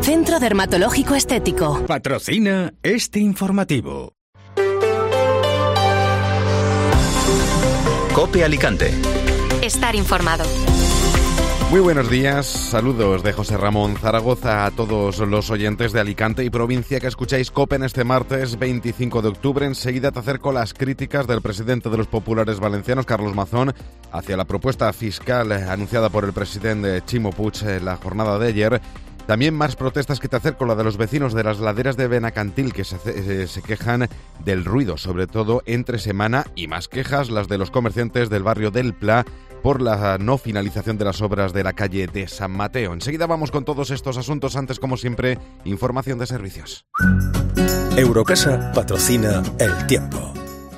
Centro Dermatológico Estético. Patrocina este informativo. COPE Alicante. Estar informado. Muy buenos días, saludos de José Ramón Zaragoza a todos los oyentes de Alicante y provincia que escucháis COPE en este martes 25 de octubre. Enseguida te acerco las críticas del presidente de los populares valencianos, Carlos Mazón, hacia la propuesta fiscal anunciada por el presidente Ximo Puig en la jornada de ayer. También más protestas que te acerco, la de los vecinos de las laderas de Benacantil que se quejan del ruido, sobre todo entre semana, y más quejas las de los comerciantes del barrio del Pla por la no finalización de las obras de la calle de San Mateo. Enseguida vamos con todos estos asuntos. Antes, como siempre, información de servicios. Eurocasa patrocina el tiempo.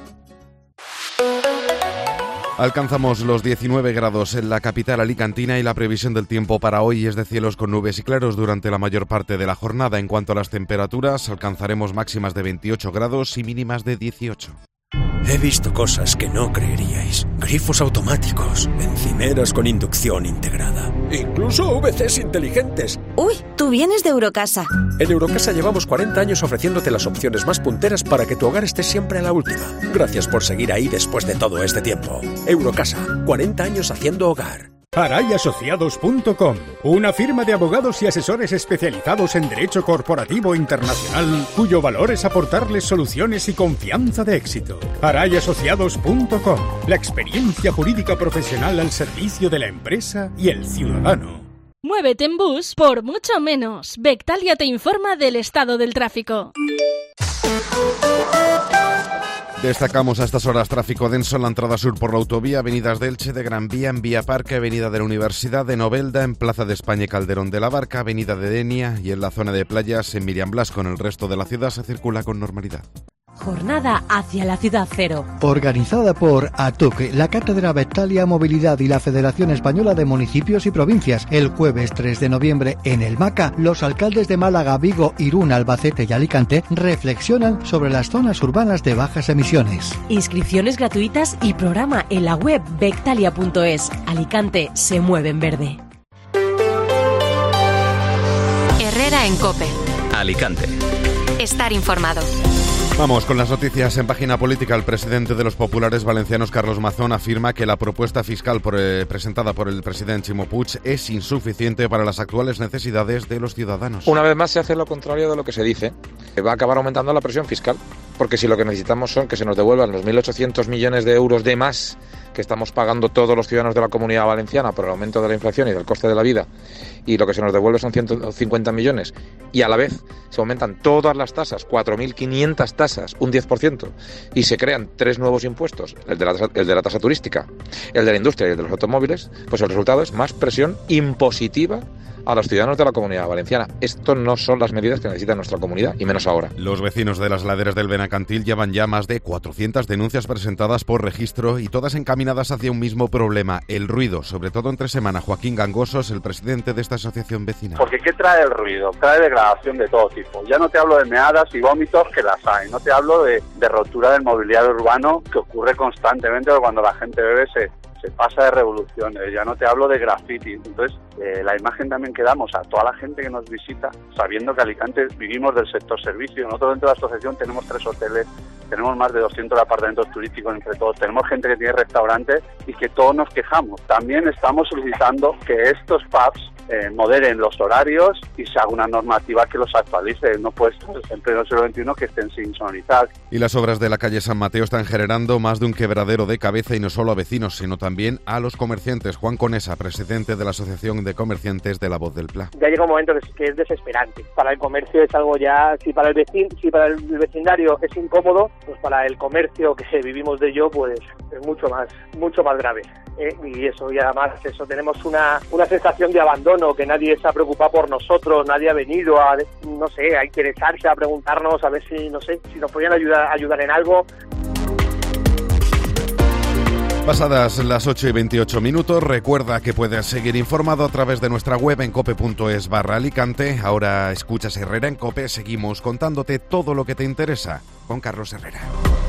Alcanzamos los 19 grados en la capital alicantina y la previsión del tiempo para hoy es de cielos con nubes y claros durante la mayor parte de la jornada. En cuanto a las temperaturas, alcanzaremos máximas de 28 grados y mínimas de 18. He visto cosas que no creeríais. Grifos automáticos, encimeras con inducción integrada, incluso VCs inteligentes. Uy, tú vienes de Eurocasa. En Eurocasa llevamos 40 años ofreciéndote las opciones más punteras para que tu hogar esté siempre a la última. Gracias por seguir ahí después de todo este tiempo. Eurocasa, 40 años haciendo hogar. Arayasociados.com, una firma de abogados y asesores especializados en derecho corporativo internacional, cuyo valor es aportarles soluciones y confianza de éxito. Arayasociados.com, la experiencia jurídica profesional al servicio de la empresa y el ciudadano. Muévete en bus por mucho menos. Bectalia te informa del estado del tráfico. Destacamos a estas horas tráfico denso en la entrada sur por la autovía, avenidas de Elche, de Gran Vía, en Vía Parque, avenida de la Universidad, de Novelda, en Plaza de España y Calderón de la Barca, avenida de Denia y en la zona de playas en Miriam Blas. Con el resto de la ciudad se circula con normalidad. Jornada hacia la Ciudad Cero. Organizada por ATUC, la Cátedra Bectalia Movilidad y la Federación Española de Municipios y Provincias. El jueves 3 de noviembre en el MACA, los alcaldes de Málaga, Vigo, Irún, Albacete y Alicante reflexionan sobre las zonas urbanas de bajas emisiones. Inscripciones gratuitas y programa en la web bectalia.es. Alicante se mueve en verde. Herrera en COPE. Alicante. Estar informado. Vamos con las noticias en página política. El presidente de los populares valencianos, Carlos Mazón, afirma que la propuesta fiscal presentada por el presidente Ximo Puig es insuficiente para las actuales necesidades de los ciudadanos. Una vez más se hace lo contrario de lo que se dice. Va a acabar aumentando la presión fiscal, porque si lo que necesitamos son que se nos devuelvan los 1.800 millones de euros de más que estamos pagando todos los ciudadanos de la Comunidad Valenciana por el aumento de la inflación y del coste de la vida, y lo que se nos devuelve son 150 millones, y a la vez se aumentan todas las tasas, 4.500 tasas, un 10%, y se crean 3 nuevos impuestos, el de la tasa turística, el de la industria y el de los automóviles, pues el resultado es más presión impositiva a los ciudadanos de la Comunidad Valenciana. Esto no son las medidas que necesita nuestra comunidad, y menos ahora. Los vecinos de las laderas del Benacantil llevan ya más de 400 denuncias presentadas por registro y todas encaminadas hacia un mismo problema, el ruido, sobre todo entre semana. Joaquín Gangosos, el presidente de esta asociación vecinal. Porque ¿qué trae el ruido? Trae degradación de todo tipo. Ya no te hablo de meadas y vómitos, que las hay. No te hablo de rotura del mobiliario urbano, que ocurre constantemente cuando la gente bebe se pasa de revoluciones. Ya no te hablo de graffiti. Entonces, la imagen también que damos a toda la gente que nos visita, sabiendo que Alicante vivimos del sector servicio. Nosotros dentro de la asociación tenemos 3 hoteles, tenemos más de 200 apartamentos turísticos entre todos, tenemos gente que tiene restaurantes y que todos nos quejamos. También estamos solicitando que estos pubs moderen los horarios y se haga una normativa que los actualice. No puede estar en pleno siglo XXI que estén sin sonorizar. Y las obras de la calle San Mateo están generando más de un quebradero de cabeza, y no solo a vecinos, sino también a los comerciantes. Juan Conesa, presidente de la Asociación de Comerciantes de la Voz del Pla. Ya llega un momento que es desesperante. Para el comercio es algo ya, si para el vecindario es incómodo, pues para el comercio que vivimos de ello, pues es mucho más grave. Y eso, y además eso, tenemos una sensación de abandono, que nadie se ha preocupado por nosotros, nadie ha venido a interesarse, a preguntarnos a ver si nos podían ayudar en algo. Pasadas las 8:28, recuerda que puedes seguir informado a través de nuestra web en cope.es/Alicante. Ahora escuchas Herrera en COPE, seguimos contándote todo lo que te interesa con Carlos Herrera.